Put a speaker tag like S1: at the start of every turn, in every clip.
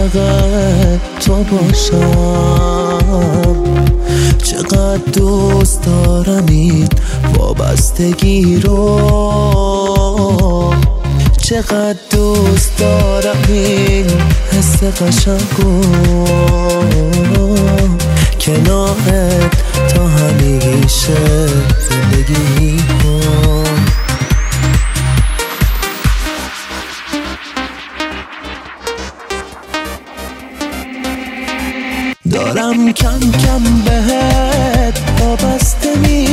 S1: عاشق تو باشم. چقدر دوست دارم این وابستگی رو، چقدر دوست دارم این حس قشنگو، کنارت تا همیشه زندگی میکنم. دارم کم کم بهت وابسته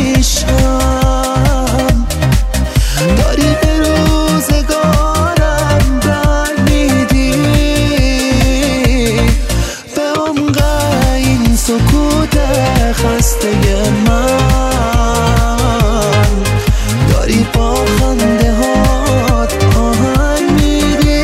S1: میشم، داری به روزگارم رنگ میدی، به عمق این سکوت خسته من، داری با خنده هات آهنگ میدی.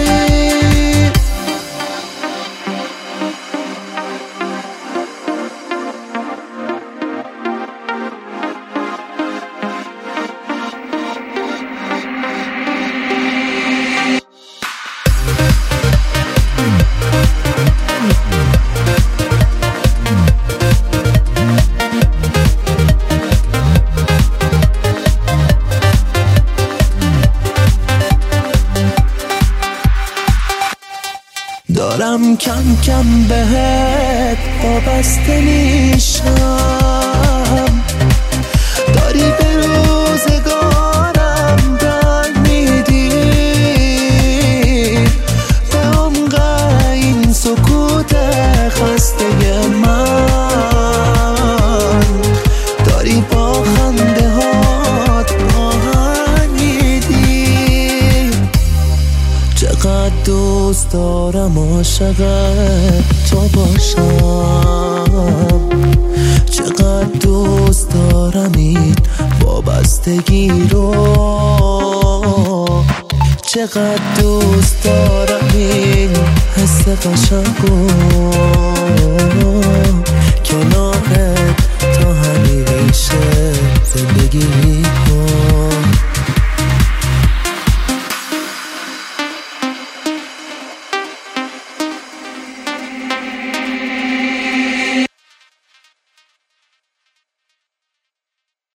S1: دارم کم کم بهت وابسته میشم، داری به روزگارم رنگ میدی، به عمق این سکوت خسته من، داری با خنده هات آهنگ میدی. چقدر دوست دارم عاشق تو باشم، چقدر دوست دارم این وابستگی رو، چقدر دوست دارم این حس قشنگو، کنارت تا همیشه زندگی